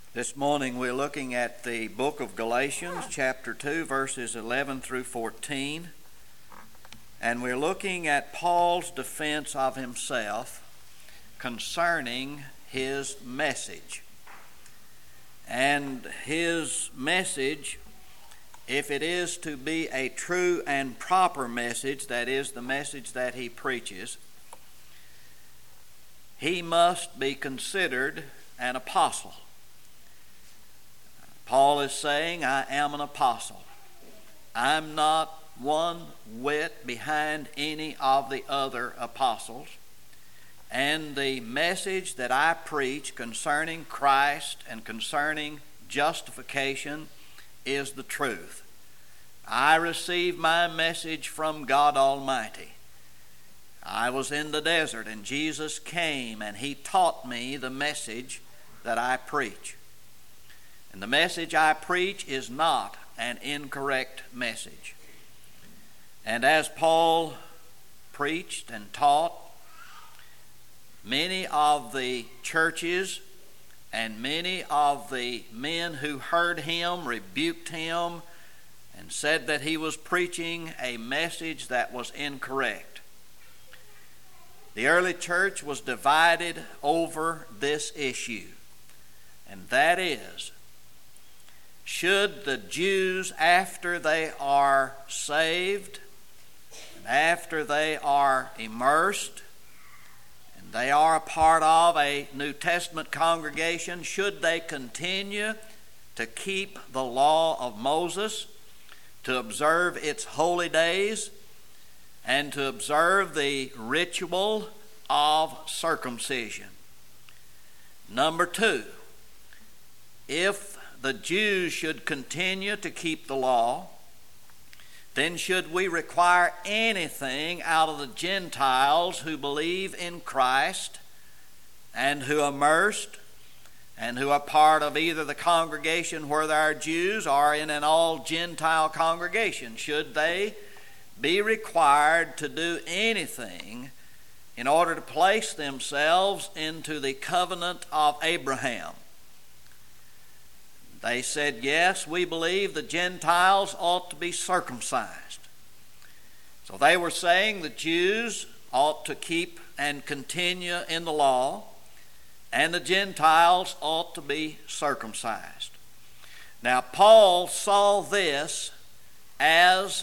This morning we're looking at the book of Galatians, chapter 2, verses 11 through 14. And we're looking at Paul's defense of himself concerning his message. And his message, if it is to be a true and proper message, that is the message that he preaches, he must be considered an apostle. Paul is saying, I am an apostle. I'm not one whit behind any of the other apostles. And the message that I preach concerning Christ and concerning justification is the truth. I received my message from God Almighty. I was in the desert and Jesus came and He taught me the message that I preach. And the message I preach is not an incorrect message. And as Paul preached and taught, many of the churches and many of the men who heard him rebuked him and said that he was preaching a message that was incorrect. The early church was divided over this issue, and that is, should the Jews, after they are saved, and after they are immersed, and they are a part of a New Testament congregation, should they continue to keep the law of Moses, to observe its holy days, and to observe the ritual of circumcision? Number two, if the Jews should continue to keep the law, then should we require anything out of the Gentiles who believe in Christ and who are immersed and who are part of either the congregation where there are Jews or in an all-Gentile congregation? Should they be required to do anything in order to place themselves into the covenant of Abraham? They said, yes, we believe the Gentiles ought to be circumcised. So they were saying the Jews ought to keep and continue in the law, and the Gentiles ought to be circumcised. Now, Paul saw this as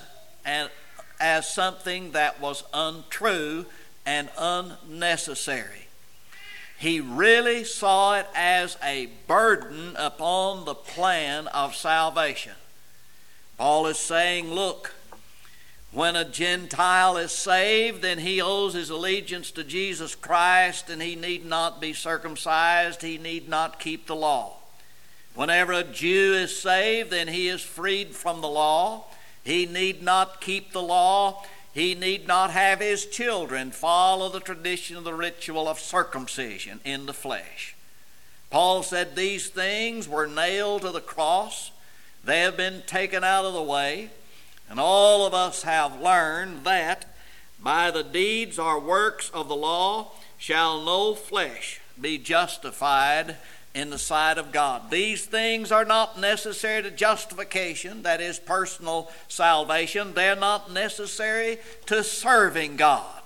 something that was untrue and unnecessary. He really saw it as a burden upon the plan of salvation. Paul is saying, look, when a Gentile is saved, then he owes his allegiance to Jesus Christ, and he need not be circumcised, he need not keep the law. Whenever a Jew is saved, then he is freed from the law. He need not keep the law. He need not have his children follow the tradition of the ritual of circumcision in the flesh. Paul said these things were nailed to the cross. They have been taken out of the way. And all of us have learned that by the deeds or works of the law shall no flesh be justified in the sight of God. These things are not necessary to justification, that is personal salvation. They're not necessary to serving God.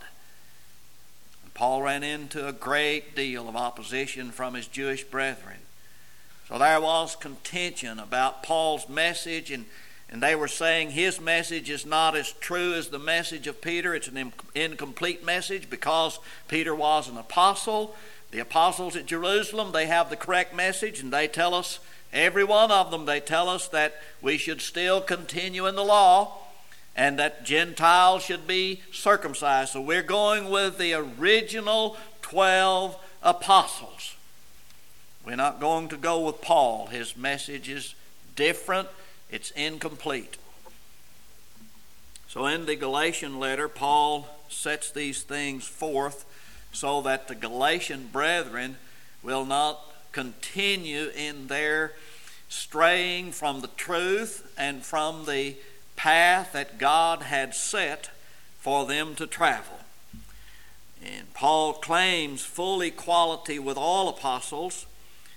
And Paul ran into a great deal of opposition from his Jewish brethren. So there was contention about Paul's message, and they were saying his message is not as true as the message of Peter. It's an incomplete message because Peter was an apostle. The apostles at Jerusalem, they have the correct message, and they tell us, every one of them, they tell us that we should still continue in the law and that Gentiles should be circumcised. So we're going with the original 12 apostles. We're not going to go with Paul. His message is different. It's incomplete. So in the Galatian letter, Paul sets these things forth so that the Galatian brethren will not continue in their straying from the truth and from the path that God had set for them to travel. And Paul claims full equality with all apostles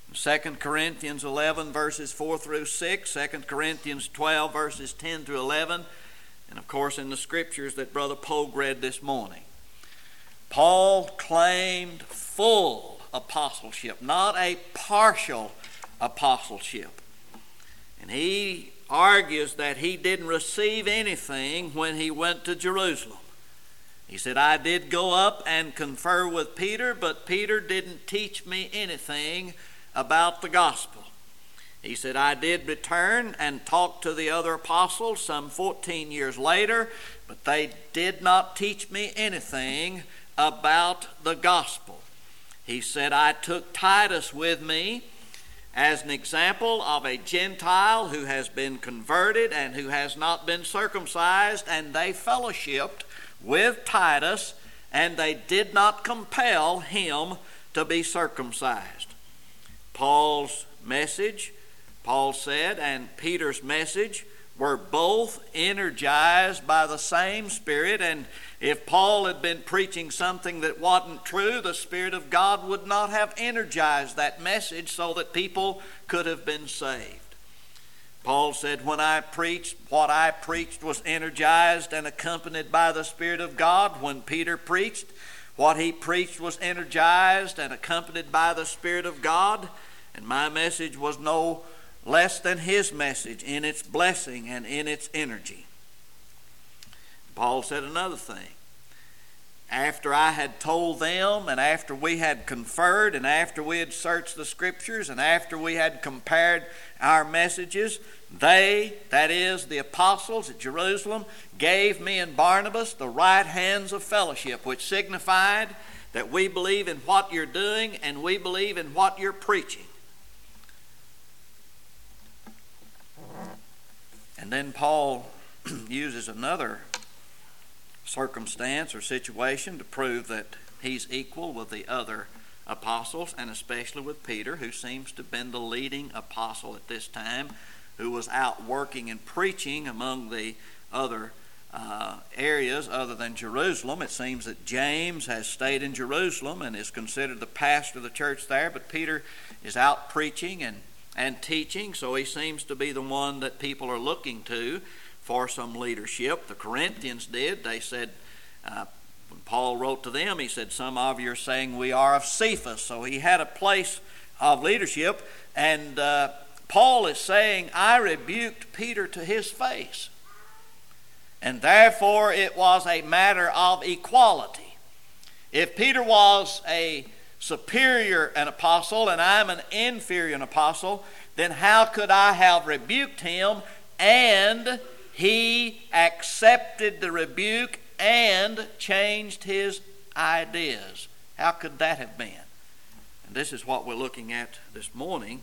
2 Corinthians 11 verses 4 through 6, 2 Corinthians 12 verses 10 through 11, and of course in the scriptures that Brother Pogue read this morning. Paul claimed full apostleship, not a partial apostleship. And he argues that he didn't receive anything when he went to Jerusalem. He said, I did go up and confer with Peter, but Peter didn't teach me anything about the gospel. He said, I did return and talk to the other apostles some 14 years later, but they did not teach me anything about the gospel. He said, I took Titus with me as an example of a Gentile who has been converted and who has not been circumcised, and they fellowshiped with Titus, and they did not compel him to be circumcised. Paul's message, Paul said, and Peter's message were both energized by the same Spirit, and if Paul had been preaching something that wasn't true, the Spirit of God would not have energized that message so that people could have been saved. Paul said, when I preached, what I preached was energized and accompanied by the Spirit of God. When Peter preached, what he preached was energized and accompanied by the Spirit of God. And my message was no less than his message in its blessing and in its energy. Paul said another thing. After I had told them, and after we had conferred, and after we had searched the Scriptures, and after we had compared our messages, they, that is, the apostles at Jerusalem, gave me and Barnabas the right hands of fellowship, which signified that we believe in what you're doing and we believe in what you're preaching. And then Paul uses another circumstance or situation to prove that he's equal with the other apostles, and especially with Peter, who seems to have been the leading apostle at this time, who was out working and preaching among the other areas other than Jerusalem. It seems that James has stayed in Jerusalem and is considered the pastor of the church there, but Peter is out preaching and teaching, so he seems to be the one that people are looking to for some leadership. The Corinthians did. They said, when Paul wrote to them, he said, some of you are saying we are of Cephas. So he had a place of leadership, and Paul is saying, I rebuked Peter to his face. And therefore it was a matter of equality. If Peter was a superior an apostle and I'm an inferior an apostle, then how could I have rebuked him and he accepted the rebuke and changed his ideas? How could that have been? And this is what we're looking at this morning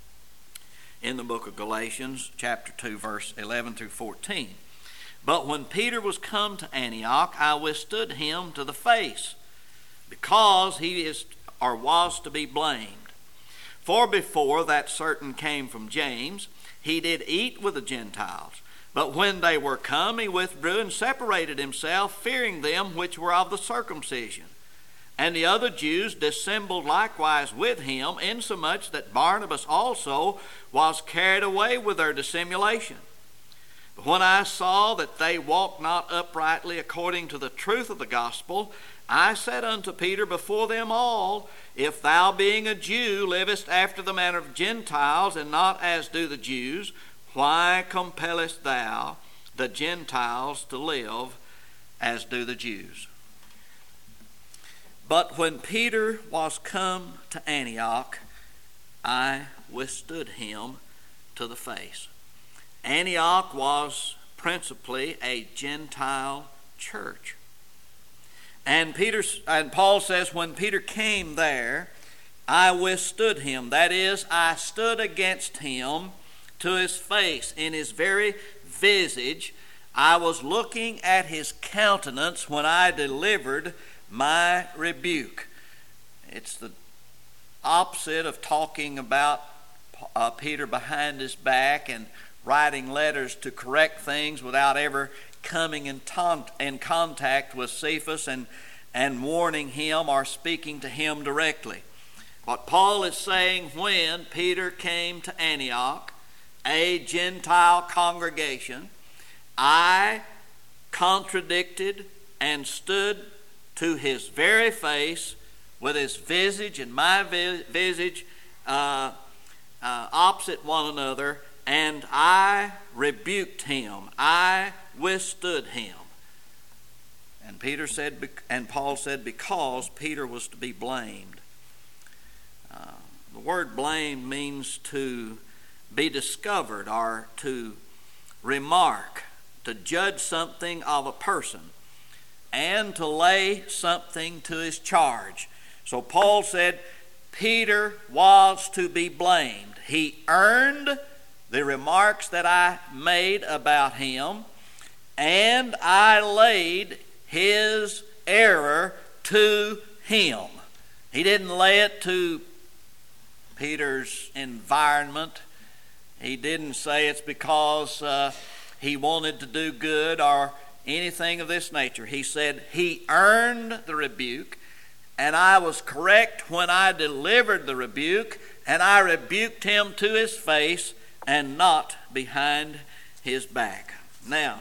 in the book of Galatians, chapter 2, verse 11 through 14. But when Peter was come to Antioch, I withstood him to the face, because he is or was to be blamed. For before that certain came from James, he did eat with the Gentiles. But when they were come, he withdrew and separated himself, fearing them which were of the circumcision. And the other Jews dissembled likewise with him, insomuch that Barnabas also was carried away with their dissimulation. But when I saw that they walked not uprightly according to the truth of the gospel, I said unto Peter before them all, if thou being a Jew livest after the manner of Gentiles, and not as do the Jews, why compellest thou the Gentiles to live as do the Jews? But when Peter was come to Antioch, I withstood him to the face. Antioch was principally a Gentile church. And Paul says, when Peter came there, I withstood him. That is, I stood against him to his face. In his very visage, I was looking at his countenance when I delivered my rebuke. It's the opposite of talking about Peter behind his back and writing letters to correct things without ever coming in contact with Cephas and warning him or speaking to him directly. What Paul is saying, when Peter came to Antioch, a Gentile congregation, I contradicted and stood to his very face with his visage and my visage opposite one another, and I rebuked him. I withstood him. And Paul said, because Peter was to be blamed. The word blame means to be discovered or to remark, to judge something of a person, and to lay something to his charge. So Paul said Peter was to be blamed. He earned the remarks that I made about him, and I laid his error to him. He didn't lay it to Peter's environment. He didn't say it's because he wanted to do good or anything of this nature. He said he earned the rebuke, and I was correct when I delivered the rebuke, and I rebuked him to his face and not behind his back. Now,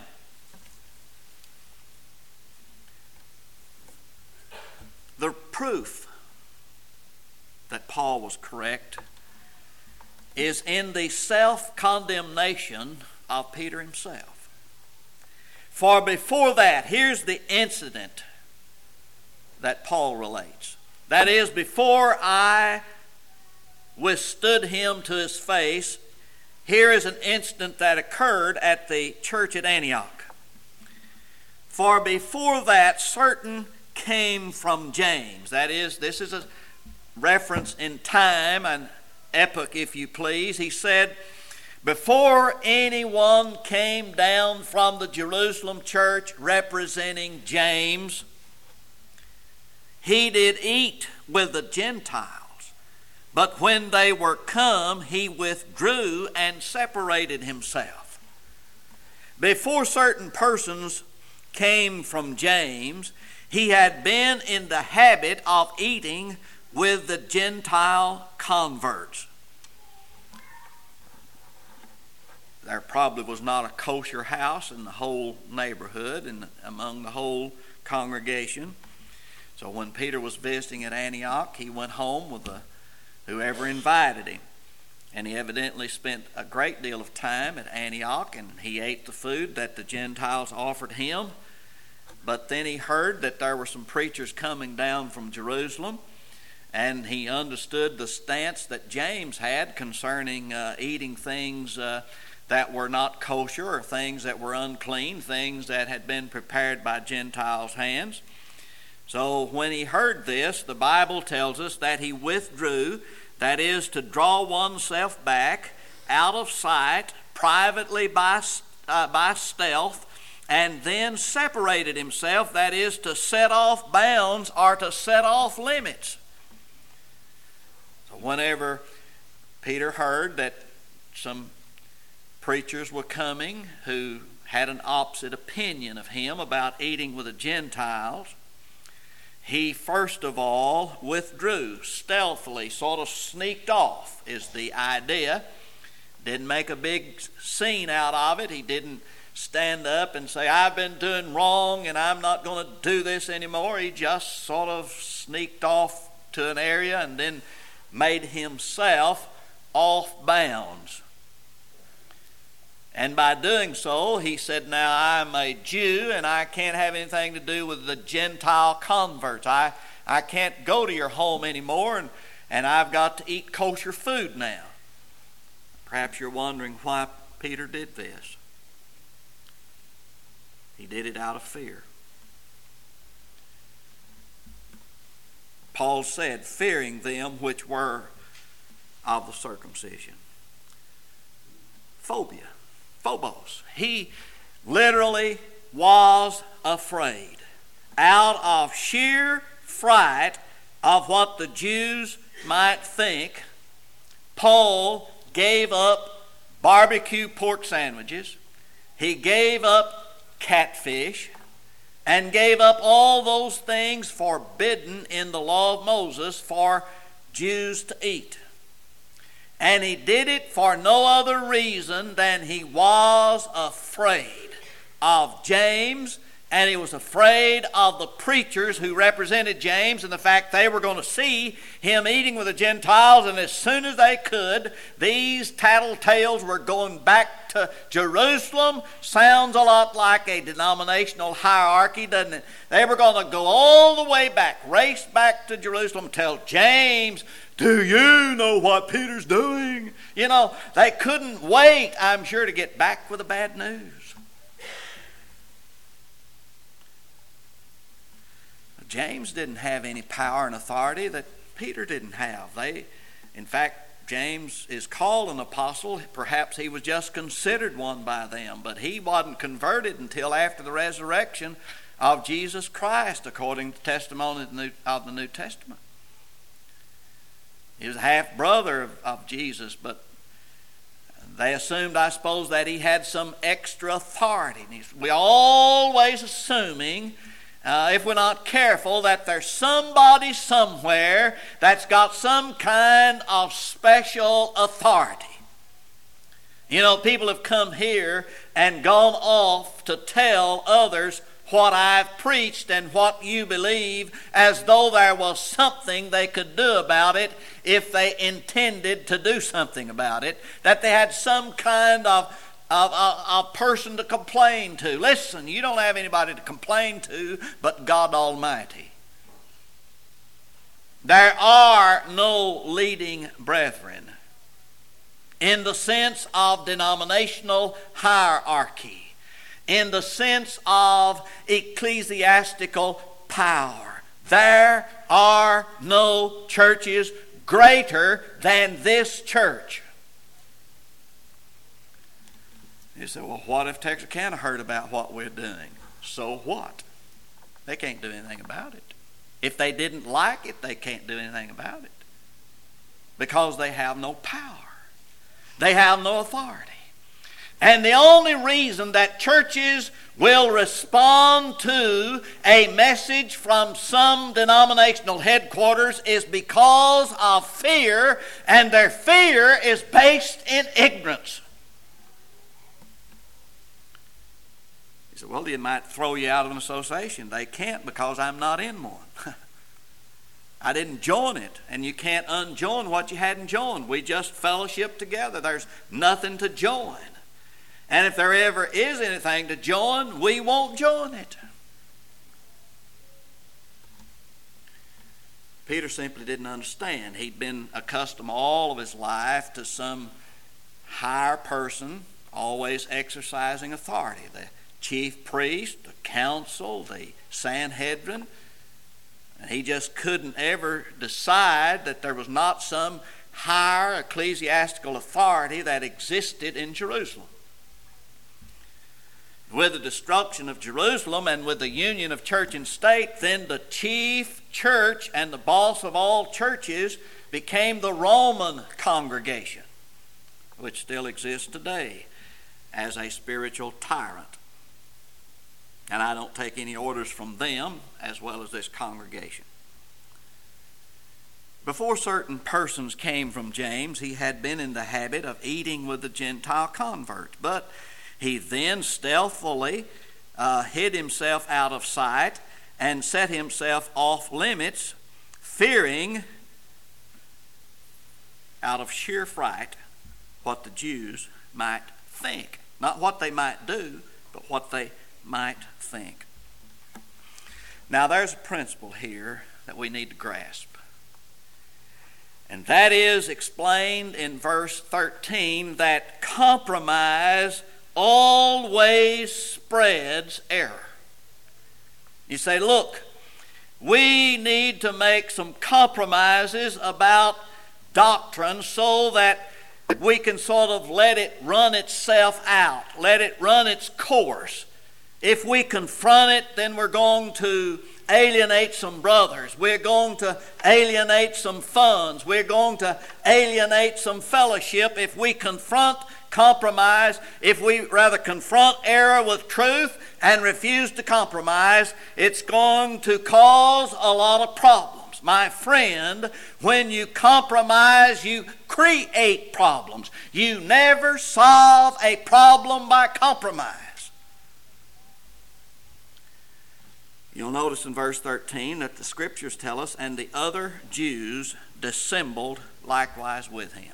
the proof that Paul was correct is in the self-condemnation of Peter himself. For before that, here's the incident that Paul relates. That is, before I withstood him to his face, here is an incident that occurred at the church at Antioch. For before that, certain came from James. That is, this is a reference in time, an epoch, if you please. He said, before anyone came down from the Jerusalem church representing James, he did eat with the Gentiles. But when they were come, he withdrew and separated himself. Before certain persons came from James, he had been in the habit of eating with the Gentile converts. There probably was not a kosher house in the whole neighborhood and among the whole congregation. So when Peter was visiting at Antioch, he went home with whoever invited him. And he evidently spent a great deal of time at Antioch, and he ate the food that the Gentiles offered him. But then he heard that there were some preachers coming down from Jerusalem, and he understood the stance that James had concerning eating things that were not kosher, or things that were unclean, things that had been prepared by Gentiles' hands. So when he heard this, the Bible tells us that he withdrew, that is, to draw oneself back out of sight, privately by stealth, and then separated himself, that is, to set off bounds or to set off limits. So whenever Peter heard that some preachers were coming who had an opposite opinion of him about eating with the Gentiles, he first of all withdrew stealthily, sort of sneaked off is the idea. Didn't make a big scene out of it. He didn't stand up and say, I've been doing wrong and I'm not going to do this anymore. He just sort of sneaked off to an area and then made himself off bounds. And by doing so, he said, now I'm a Jew and I can't have anything to do with the Gentile converts. I can't go to your home anymore, and I've got to eat kosher food now. Perhaps you're wondering why Peter did this. He did it out of fear. Paul said, fearing them which were of the circumcision. Phobos. He literally was afraid. Out of sheer fright of what the Jews might think, Paul gave up barbecue pork sandwiches. He gave up catfish and gave up all those things forbidden in the law of Moses for Jews to eat. And he did it for no other reason than he was afraid of James, and he was afraid of the preachers who represented James and the fact they were going to see him eating with the Gentiles, and as soon as they could, these tattletales were going back to Jerusalem. Sounds a lot like a denominational hierarchy, doesn't it? They were going to go all the way back, race back to Jerusalem, tell James, do you know what Peter's doing? You know, they couldn't wait, I'm sure, to get back with the bad news. James didn't have any power and authority that Peter didn't have. In fact, James is called an apostle. Perhaps he was just considered one by them, but he wasn't converted until after the resurrection of Jesus Christ, according to the testimony of the New Testament. He was a half-brother of Jesus, but they assumed, I suppose, that he had some extra authority. We're always assuming, if we're not careful, that there's somebody somewhere that's got some kind of special authority. You know, people have come here and gone off to tell others what I've preached and what you believe, as though there was something they could do about it if they intended to do something about it, that they had some kind of person to complain to. Listen, you don't have anybody to complain to but God Almighty. There are no leading brethren in the sense of denominational hierarchy, in the sense of ecclesiastical power. There are no churches greater than this church. You say, well, what if Texarkana heard about what we're doing? So what? They can't do anything about it. If they didn't like it, they can't do anything about it. Because they have no power. They have no authority. And the only reason that churches will respond to a message from some denominational headquarters is because of fear, and their fear is based in ignorance. You say, well, they might throw you out of an association. They can't, because I'm not in one. I didn't join it, and you can't unjoin what you hadn't joined. We just fellowship together. There's nothing to join. And if there ever is anything to join, we won't join it. Peter simply didn't understand. He'd been accustomed all of his life to some higher person always exercising authority. The chief priest, the council, the Sanhedrin. And he just couldn't ever decide that there was not some higher ecclesiastical authority that existed in Jerusalem. With the destruction of Jerusalem and with the union of church and state, then the chief church and the boss of all churches became the Roman congregation, which still exists today as a spiritual tyrant. And I don't take any orders from them as well as this congregation. Before certain persons came from James, he had been in the habit of eating with the Gentile converts, but he then stealthily hid himself out of sight and set himself off limits, fearing, out of sheer fright, what the Jews might think. Not what they might do, but what they might think. Now there's a principle here that we need to grasp. And that is explained in verse 13, that compromise always spreads error. You say, look, we need to make some compromises about doctrine so that we can sort of let it run itself out, let it run its course. If we confront it, then we're going to alienate some brothers. We're going to alienate some funds. We're going to alienate some fellowship. If we confront compromise, if we rather confront error with truth and refuse to compromise, it's going to cause a lot of problems. problems. My friend, when you compromise, you create problems. You never solve a problem by compromise. You'll notice in verse 13 that the Scriptures tell us, and the other Jews dissembled likewise with him.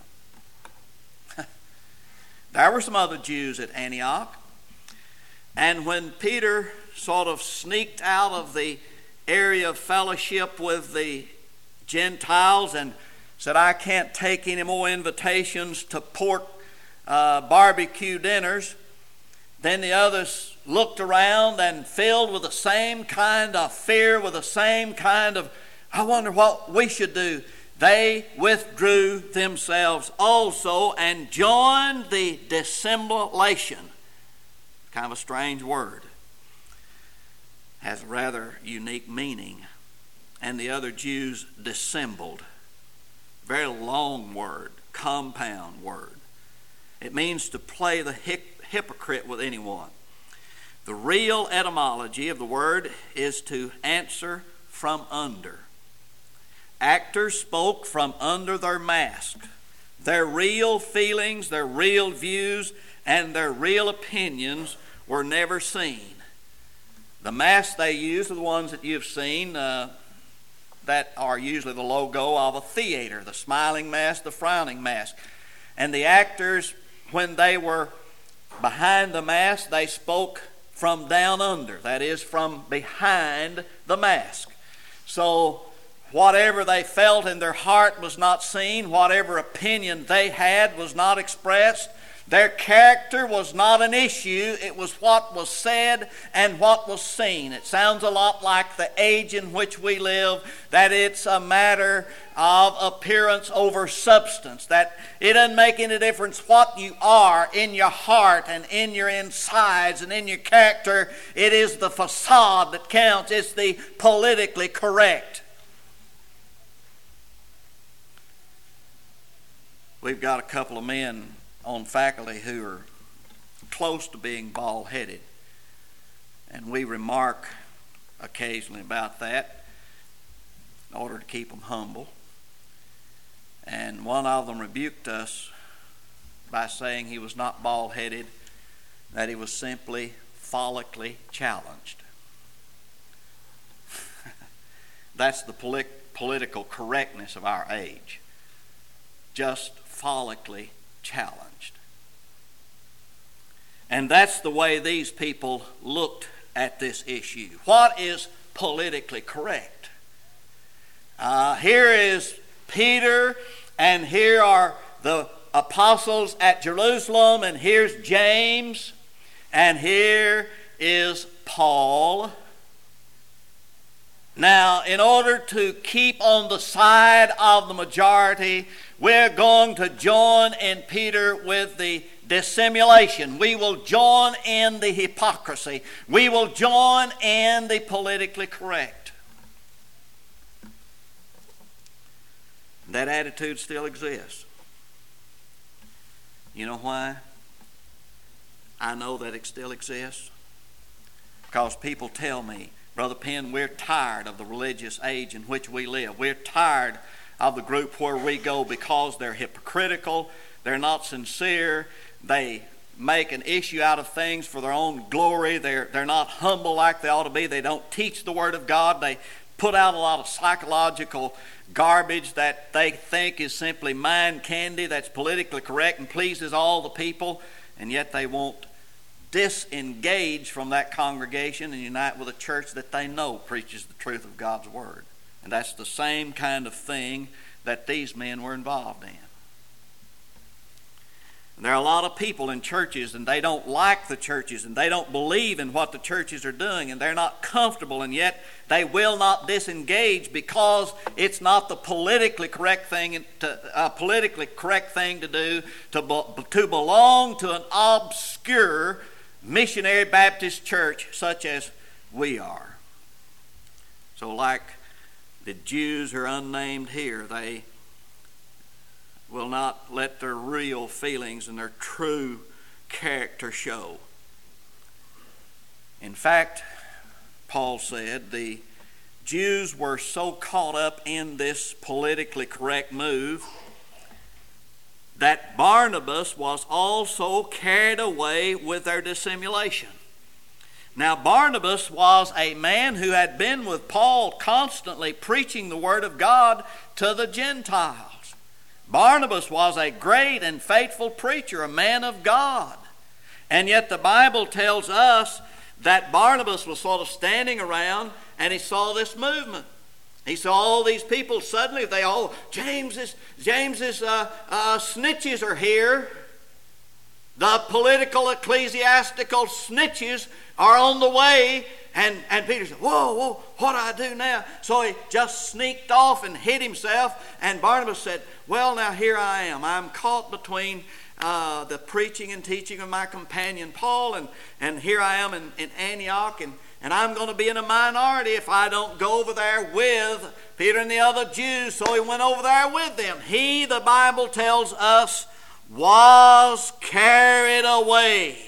There were some other Jews at Antioch, and when Peter sort of sneaked out of the area of fellowship with the Gentiles and said, I can't take any more invitations to pork barbecue dinners, then the others looked around and filled with the same kind of fear, with the same kind of, I wonder what we should do. They withdrew themselves also and joined the dissimulation. Kind of a strange word. Has a rather unique meaning. And the other Jews dissembled. Very long word, compound word. It means to play the hypocrite with anyone. The real etymology of the word is to answer from under. Actors spoke from under their mask. Their real feelings, their real views, and their real opinions were never seen. The masks they use are the ones that you've seen that are usually the logo of a theater, the smiling mask, the frowning mask. And the actors, when they were behind the mask, they spoke from down under, that is, from behind the mask. So whatever they felt in their heart was not seen. Whatever opinion they had was not expressed. Their character was not an issue. It was what was said and what was seen. It sounds a lot like the age in which we live, that it's a matter of appearance over substance, that it doesn't make any difference what you are in your heart and in your insides and in your character. It is the facade that counts. It's the politically correct. We've got a couple of men on faculty who are close to being bald-headed, and we remark occasionally about that in order to keep them humble. And one of them rebuked us by saying he was not bald-headed, that he was simply follically challenged. That's the political correctness of our age. Just follically challenged. And that's the way these people looked at this issue. What is politically correct? Here is Peter, and here are the apostles at Jerusalem, and here's James, and here is Paul. Now, in order to keep on the side of the majority, we're going to join in Peter with the dissimulation. We will join in the hypocrisy. We will join in the politically correct. That attitude still exists. You know why? I know that it still exists. Because people tell me, Brother Penn, we're tired of the religious age in which we live. We're tired of the group where we go because they're hypocritical, they're not sincere, they make an issue out of things for their own glory, they're not humble like they ought to be, they don't teach the Word of God, they put out a lot of psychological garbage that they think is simply mind candy, that's politically correct and pleases all the people, and yet they won't disengage from that congregation and unite with a church that they know preaches the truth of God's Word. And that's the same kind of thing that these men were involved in. And there are a lot of people in churches, and they don't like the churches, and they don't believe in what the churches are doing, and they're not comfortable, and yet they will not disengage because it's not the politically correct thing to do to belong to an obscure missionary Baptist church such as we are. So like the Jews who are unnamed here, they will not let their real feelings and their true character show. In fact, Paul said the Jews were so caught up in this politically correct move that Barnabas was also carried away with their dissimulation. Now, Barnabas was a man who had been with Paul constantly preaching the Word of God to the Gentiles. Barnabas was a great and faithful preacher, a man of God. And yet the Bible tells us that Barnabas was sort of standing around and he saw this movement. He saw all these people suddenly, James's snitches are here. The political, ecclesiastical snitches are on the way. And Peter said, whoa, what do I do now? So he just sneaked off and hid himself. And Barnabas said, well, now here I am. I'm caught between the preaching and teaching of my companion Paul. And here I am in Antioch. And I'm going to be in a minority if I don't go over there with Peter and the other Jews. So he went over there with them. He, the Bible tells us, was carried away.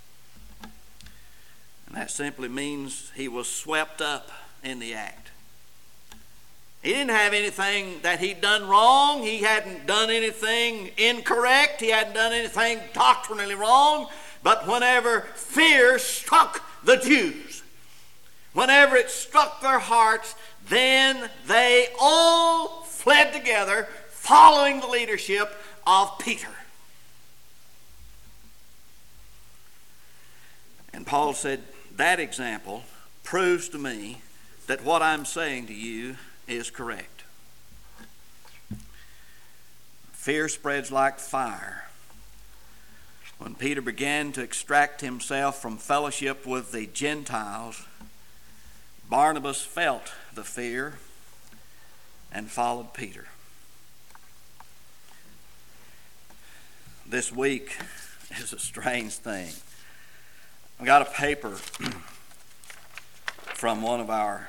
And that simply means he was swept up in the act. He didn't have anything that he'd done wrong. He hadn't done anything incorrect. He hadn't done anything doctrinally wrong. But whenever fear struck the Jews, whenever it struck their hearts, then they all fled together, following the leadership of Peter. And Paul said, that example proves to me that what I'm saying to you is correct. Fear spreads like fire. When Peter began to extract himself from fellowship with the Gentiles, Barnabas felt the fear and followed Peter. This week is a strange thing. I got a paper from one of our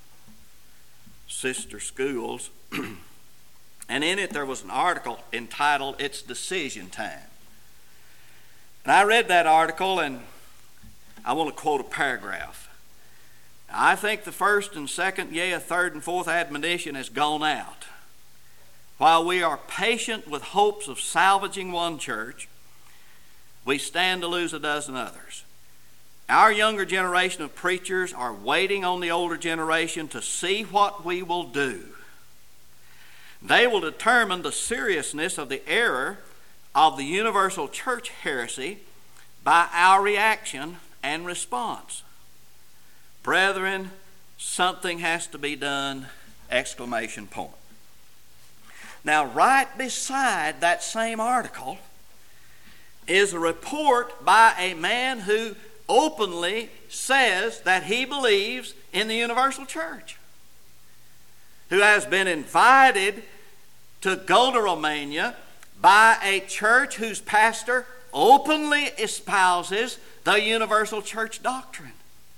sister schools, and in it there was an article entitled, "It's Decision Time." And I read that article, and I want to quote a paragraph. I think the first and second, yea, a third and fourth admonition has gone out. While we are patient with hopes of salvaging one church, we stand to lose a dozen others. Our younger generation of preachers are waiting on the older generation to see what we will do. They will determine the seriousness of the error of the universal church heresy by our reaction and response. Brethren, something has to be done! Exclamation point. Now, right beside that same article is a report by a man who openly says that he believes in the universal church, who has been invited to go to Romania by a church whose pastor openly espouses the universal church doctrine.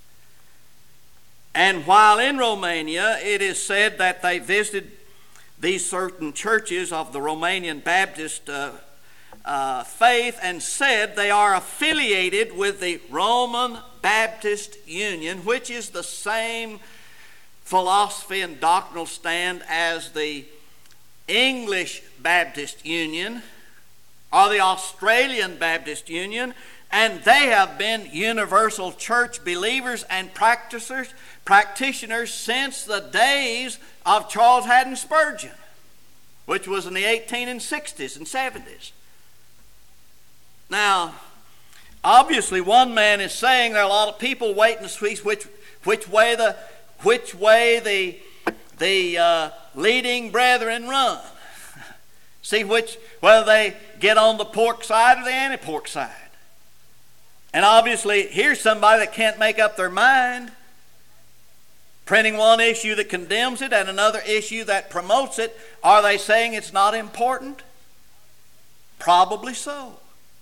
And while in Romania, it is said that they visited these certain churches of the Romanian Baptist faith and said they are affiliated with the Roman Baptist Union, which is the same philosophy and doctrinal stand as the English Baptist Union or the Australian Baptist Union, and they have been universal church believers and practitioners since the days of Charles Haddon Spurgeon, which was in the 1860s and 70s. Now, obviously, one man is saying there are a lot of people waiting to see which way the leading brethren run. See whether they get on the pork side or the anti-pork side. And obviously, here's somebody that can't make up their mind, printing one issue that condemns it and another issue that promotes it. Are they saying it's not important? Probably so.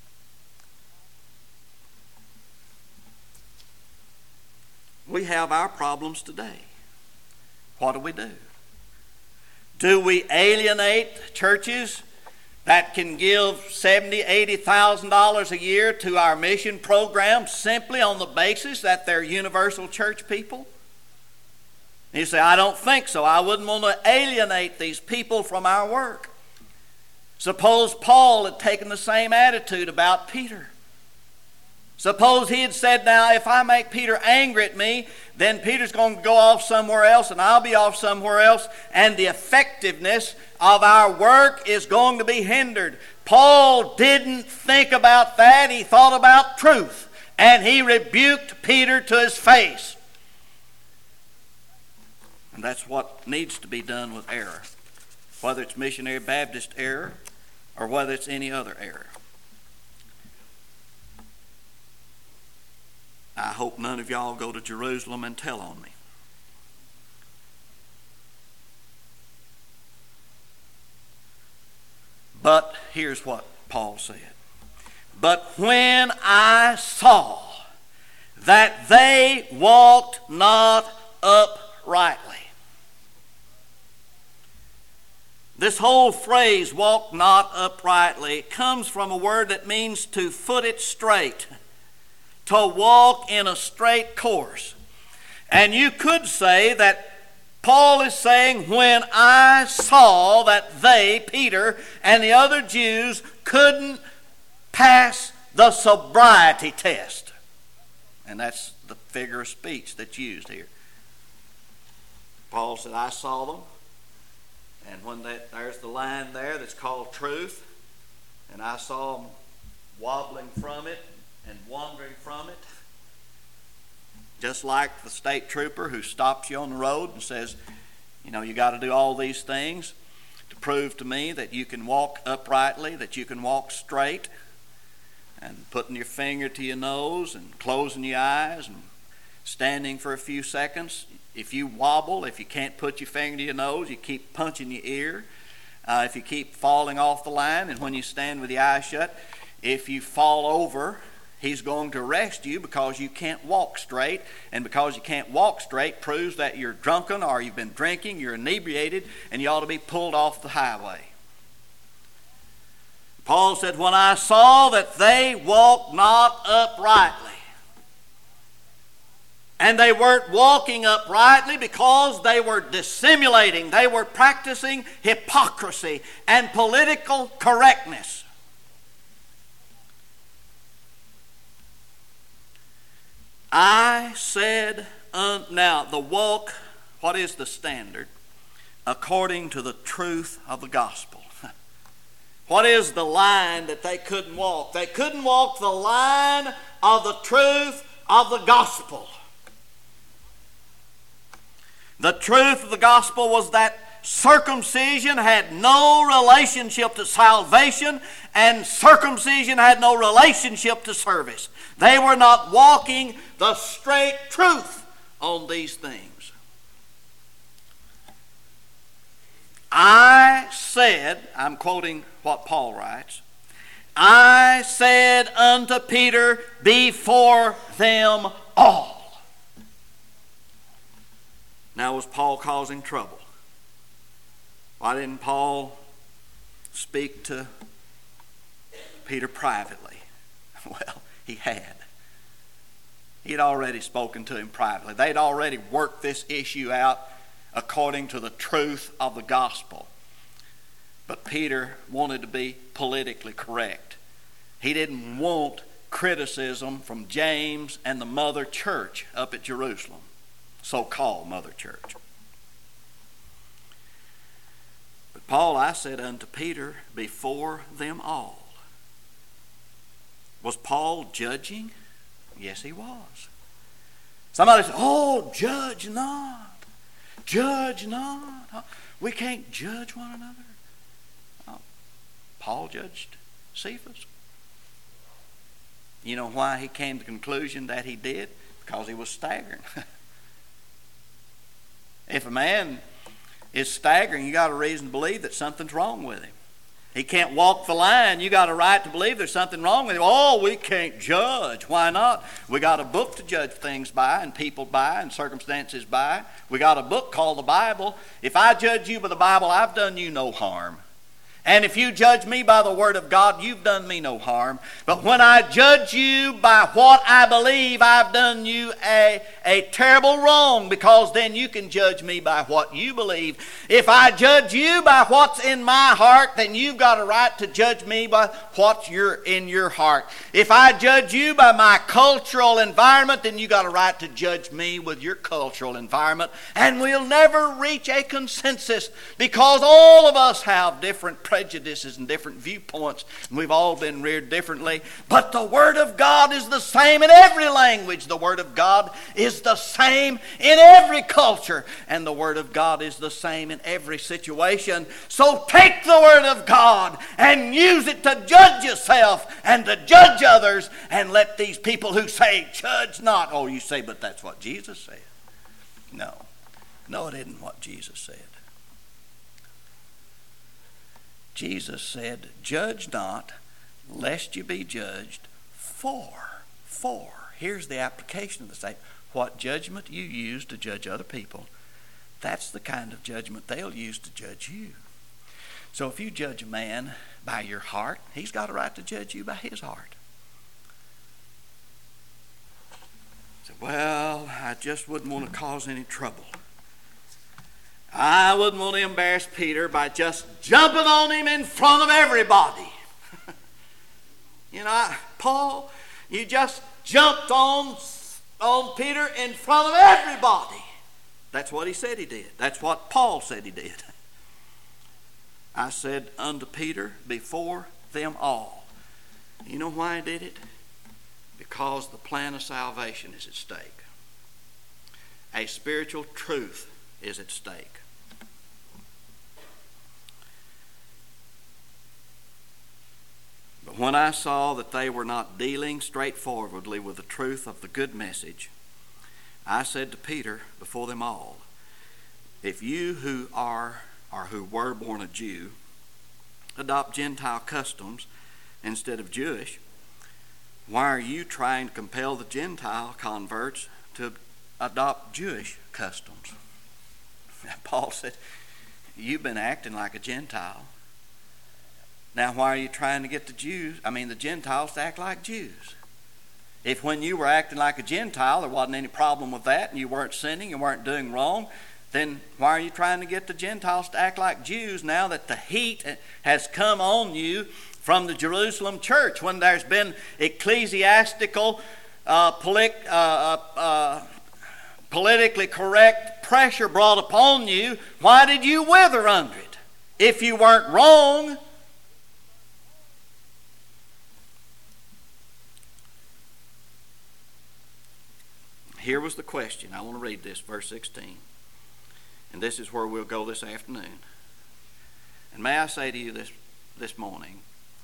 We have our problems today. What do? Do we alienate churches that can give $70,000, $80,000 a year to our mission program simply on the basis that they're universal church people? You say, I don't think so. I wouldn't want to alienate these people from our work. Suppose Paul had taken the same attitude about Peter. Suppose he had said, now if I make Peter angry at me, then Peter's going to go off somewhere else and I'll be off somewhere else, and the effectiveness of our work is going to be hindered. Paul didn't think about that. He thought about truth, and he rebuked Peter to his face. And that's what needs to be done with error, whether it's missionary Baptist error or whether it's any other error. I hope none of y'all go to Jerusalem and tell on me. But here's what Paul said. But when I saw that they walked not uprightly. This whole phrase, walk not uprightly, comes from a word that means to foot it straight. To walk in a straight course. And you could say that Paul is saying, when I saw that they, Peter, and the other Jews couldn't pass the sobriety test. And that's the figure of speech that's used here. Paul said, I saw them. And when there's the line there that's called truth, and I saw them wobbling from it and wandering from it. Just like the state trooper who stops you on the road and says, you know, you got to do all these things to prove to me that you can walk uprightly, that you can walk straight, and putting your finger to your nose and closing your eyes and standing for a few seconds. If you wobble, if you can't put your finger to your nose, you keep punching your ear. If you keep falling off the line, and when you stand with your eyes shut, if you fall over, he's going to arrest you because you can't walk straight. And because you can't walk straight proves that you're drunken or you've been drinking, you're inebriated, and you ought to be pulled off the highway. Paul said, when I saw that they walked not uprightly. And they weren't walking uprightly because they were dissimulating. They were practicing hypocrisy and political correctness. I said, now the walk, what is the standard? According to the truth of the gospel. What is the line that they couldn't walk? They couldn't walk the line of the truth of the gospel. The truth of the gospel was that circumcision had no relationship to salvation, and circumcision had no relationship to service. They were not walking the straight truth on these things. I said, I'm quoting what Paul writes, I said unto Peter before them all. Now, was Paul causing trouble? Why didn't Paul speak to Peter privately? Well, he had. He had already spoken to him privately. They'd already worked this issue out according to the truth of the gospel. But Peter wanted to be politically correct. He didn't want criticism from James and the mother church up at Jerusalem. So-called mother church. But Paul, I said unto Peter before them all. Was Paul judging? Yes, he was. Somebody said, oh, judge not. Judge not. We can't judge one another. Oh, Paul judged Cephas. You know why he came to the conclusion that he did? Because he was staggering. If a man is staggering, you got a reason to believe that something's wrong with him. He can't walk the line. You got a right to believe there's something wrong with him. Oh, we can't judge. Why not? We got a book to judge things by, and people by, and circumstances by. We got a book called the Bible. If I judge you by the Bible, I've done you no harm. And if you judge me by the Word of God, you've done me no harm. But when I judge you by what I believe, I've done you a terrible wrong, because then you can judge me by what you believe. If I judge you by what's in my heart, then you've got a right to judge me by what's in your heart. If I judge you by my cultural environment, then you've got a right to judge me with your cultural environment. And we'll never reach a consensus, because all of us have different prejudices and different viewpoints, and we've all been reared differently. But the Word of God is the same in every language. The Word of God is the same in every culture, and the Word of God is the same in every situation. So take the Word of God and use it to judge yourself and to judge others, and let these people who say, judge not. Oh, you say, but that's what Jesus said. No, it isn't what Jesus said. Jesus said, judge not, lest you be judged. For, here's the application of the statement. What judgment you use to judge other people, that's the kind of judgment they'll use to judge you. So if you judge a man by your heart, he's got a right to judge you by his heart. So, well, I just wouldn't want to cause any trouble. I wouldn't want to embarrass Peter by just jumping on him in front of everybody. Paul, you just jumped on Peter in front of everybody. That's what he said he did. That's what Paul said he did. I said unto Peter before them all. You know why he did it? Because the plan of salvation is at stake. A spiritual truth is at stake. But when I saw that they were not dealing straightforwardly with the truth of the good message, I said to Peter before them all, if you who are or who were born a Jew adopt Gentile customs instead of Jewish, why are you trying to compel the Gentile converts to adopt Jewish customs? Paul said, you've been acting like a Gentile. Now why are you trying to get the Gentiles to act like Jews? If when you were acting like a Gentile there wasn't any problem with that, and you weren't sinning, you weren't doing wrong, then why are you trying to get the Gentiles to act like Jews now that the heat has come on you from the Jerusalem church, when there's been ecclesiastical, politically correct pressure brought upon you? Why did you wither under it? If you weren't wrong. Here was the question. I want to read this, verse 16. And this is where we'll go this afternoon. And may I say to you this morning,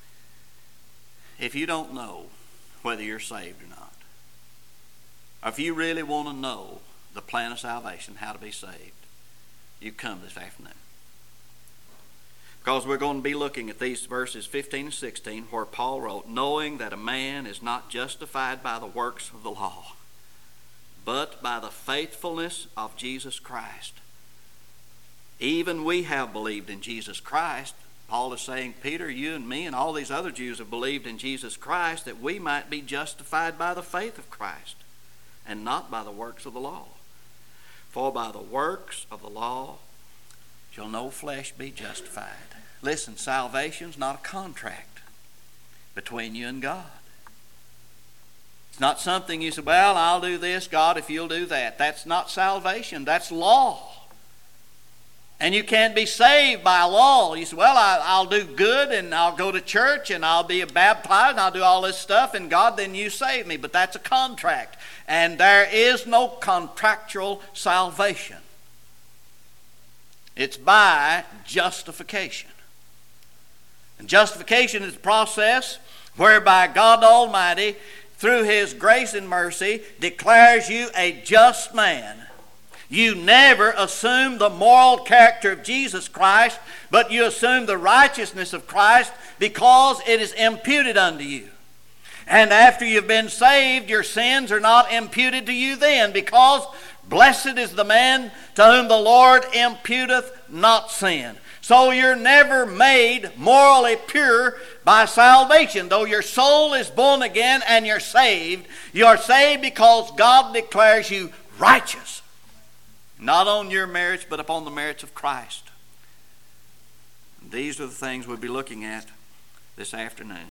if you don't know whether you're saved or not, or if you really want to know the plan of salvation, how to be saved, you come this afternoon. Because we're going to be looking at these verses 15 and 16 where Paul wrote, knowing that a man is not justified by the works of the law, but by the faithfulness of Jesus Christ. Even we have believed in Jesus Christ. Paul is saying, Peter, you and me and all these other Jews have believed in Jesus Christ that we might be justified by the faith of Christ and not by the works of the law. For by the works of the law shall no flesh be justified. Listen, salvation's not a contract between you and God. It's not something you say, well, I'll do this, God, if you'll do that. That's not salvation. That's law. And you can't be saved by law. You say, well, I'll do good and I'll go to church and I'll be baptized and I'll do all this stuff, and God, then you save me. But that's a contract. And there is no contractual salvation. It's by justification. And justification is a process whereby God Almighty, through His grace and mercy, declares you a just man. You never assume the moral character of Jesus Christ, but you assume the righteousness of Christ because it is imputed unto you. And after you've been saved, your sins are not imputed to you then, because blessed is the man to whom the Lord imputeth not sin. So you're never made morally pure by salvation. Though your soul is born again and you're saved because God declares you righteous. Not on your merits, but upon the merits of Christ. These are the things we'll be looking at this afternoon.